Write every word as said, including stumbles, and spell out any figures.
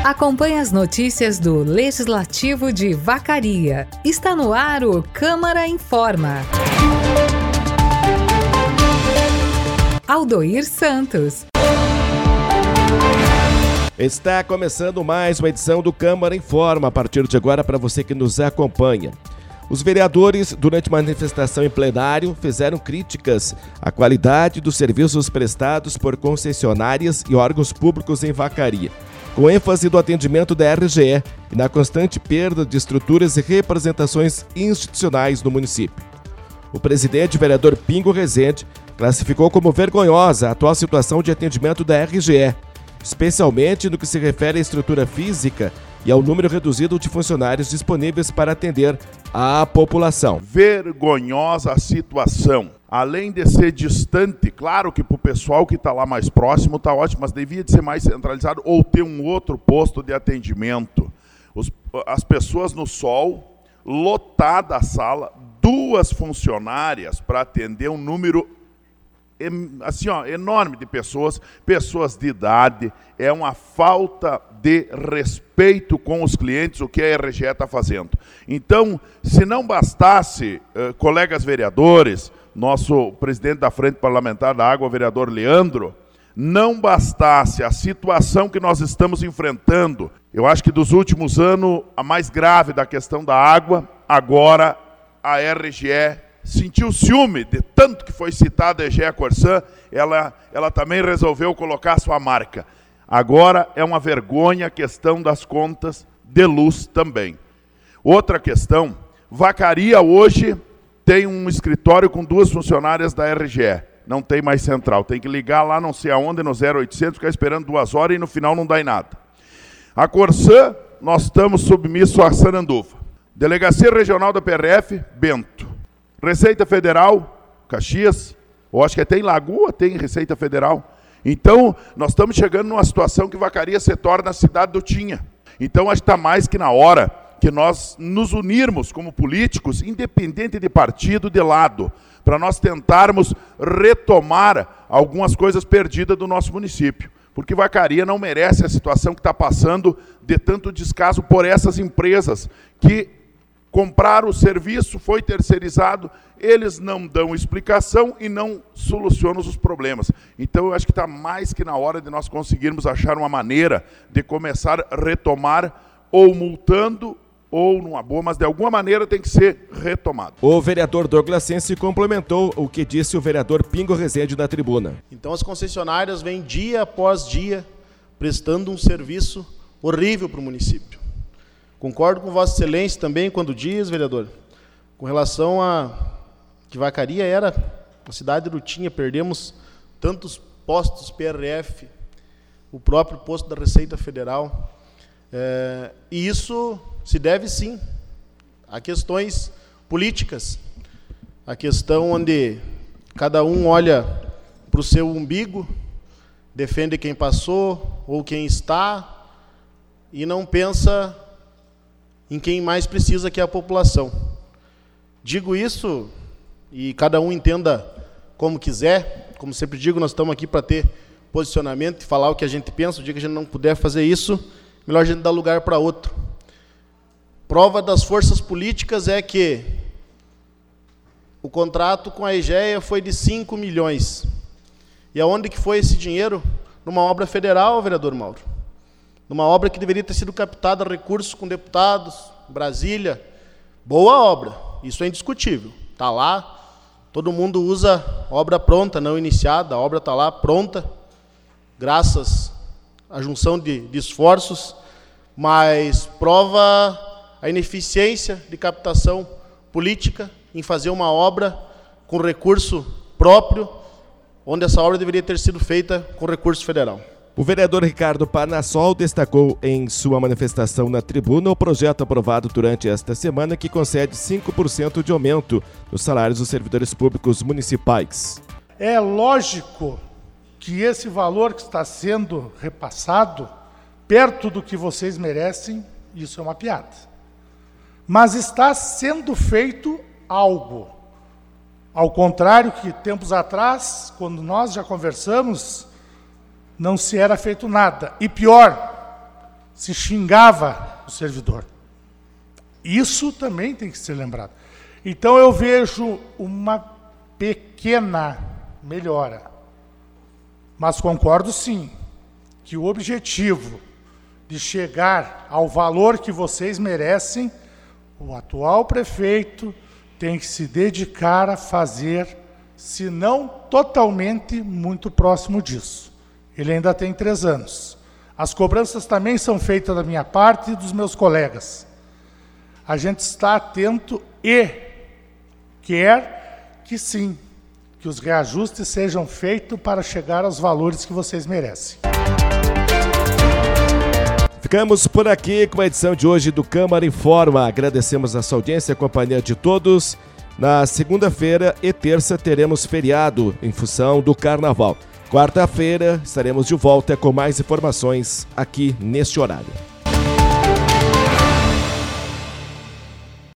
Acompanhe as notícias do Legislativo de Vacaria. Está no ar o Câmara Informa. Aldoir Santos. Está começando mais uma edição do Câmara Informa, a partir de agora para você que nos acompanha. Os vereadores, durante manifestação em plenário, fizeram críticas à qualidade dos serviços prestados por concessionárias e órgãos públicos em Vacaria, com ênfase do atendimento da R G E e na constante perda de estruturas e representações institucionais no município. O presidente, vereador Pingo Rezende, classificou como vergonhosa a atual situação de atendimento da R G E, especialmente no que se refere à estrutura física e ao número reduzido de funcionários disponíveis para atender a população. Vergonhosa a situação. Além de ser distante, claro que para o pessoal que está lá mais próximo está ótimo, mas devia de ser mais centralizado ou ter um outro posto de atendimento. Os, as pessoas no sol, lotada a sala, duas funcionárias para atender um número assim, ó, enorme de pessoas, pessoas de idade. É uma falta de respeito com os clientes o que a R G E está fazendo. Então, se não bastasse, eh, colegas vereadores, nosso presidente da Frente Parlamentar da Água, vereador Leandro, não bastasse a situação que nós estamos enfrentando, eu acho que dos últimos anos, a mais grave da questão da água, agora a R G E sentiu ciúme de tanto que foi citada a Egea Corsan, ela, ela também resolveu colocar sua marca. Agora é uma vergonha a questão das contas de luz também. Outra questão, Vacaria hoje tem um escritório com duas funcionárias da R G E, não tem mais central, tem que ligar lá não sei aonde, no zero oitocentos, ficar esperando duas horas e no final não dá em nada. A Corsan, nós estamos submissos a Sananduva. Delegacia Regional da P R F, Bento. Receita Federal, Caxias, ou acho que até em Lagoa tem Receita Federal. Então, nós estamos chegando numa situação que Vacaria se torna a cidade do tinha. Então, acho que está mais que na hora que nós nos unirmos como políticos, independente de partido, de lado, para nós tentarmos retomar algumas coisas perdidas do nosso município. Porque Vacaria não merece a situação que está passando de tanto descaso por essas empresas que compraram o serviço, foi terceirizado, eles não dão explicação e não solucionam os problemas. Então, eu acho que está mais que na hora de nós conseguirmos achar uma maneira de começar a retomar, ou multando, ou numa boa, mas de alguma maneira tem que ser retomado. O vereador Douglas Sense complementou o que disse o vereador Pingo Rezende na tribuna. Então, as concessionárias vêm dia após dia prestando um serviço horrível para o município. Concordo com Vossa Excelência também quando diz, vereador, com relação a que Vacaria era a cidade do tinha, perdemos tantos postos P R F, o próprio posto da Receita Federal, é, e isso se deve sim a questões políticas, a questão onde cada um olha para o seu umbigo, defende quem passou ou quem está, e não pensa em quem mais precisa, que é a população. Digo isso, e cada um entenda como quiser, como sempre digo, nós estamos aqui para ter posicionamento e falar o que a gente pensa. O dia que a gente não puder fazer isso, melhor a gente dar lugar para outro. Prova das forças políticas é que o contrato com a Egea foi de cinco milhões. E aonde que foi esse dinheiro? Numa obra federal, vereador Mauro. Numa obra que deveria ter sido captada recursos com deputados, Brasília. Boa obra, isso é indiscutível. Está lá, todo mundo usa obra pronta, não iniciada, a obra está lá pronta, graças à junção de, de esforços, mas prova a ineficiência de captação política em fazer uma obra com recurso próprio, onde essa obra deveria ter sido feita com recurso federal. O vereador Ricardo Parnassol destacou em sua manifestação na tribuna o projeto aprovado durante esta semana que concede cinco por cento de aumento nos salários dos servidores públicos municipais. É lógico que esse valor que está sendo repassado, perto do que vocês merecem, isso é uma piada. Mas está sendo feito algo. Ao contrário que tempos atrás, quando nós já conversamos, não se era feito nada. E pior, se xingava o servidor. Isso também tem que ser lembrado. Então eu vejo uma pequena melhora. Mas concordo sim, que o objetivo de chegar ao valor que vocês merecem, o atual prefeito tem que se dedicar a fazer, se não totalmente, muito próximo disso. Ele ainda tem três anos. As cobranças também são feitas da minha parte e dos meus colegas. A gente está atento e quer que sim, que os reajustes sejam feitos para chegar aos valores que vocês merecem. Ficamos por aqui com a edição de hoje do Câmara Informa. Agradecemos a sua audiência e a companhia de todos. Na segunda-feira e terça teremos feriado em função do Carnaval. Quarta-feira estaremos de volta com mais informações aqui neste horário.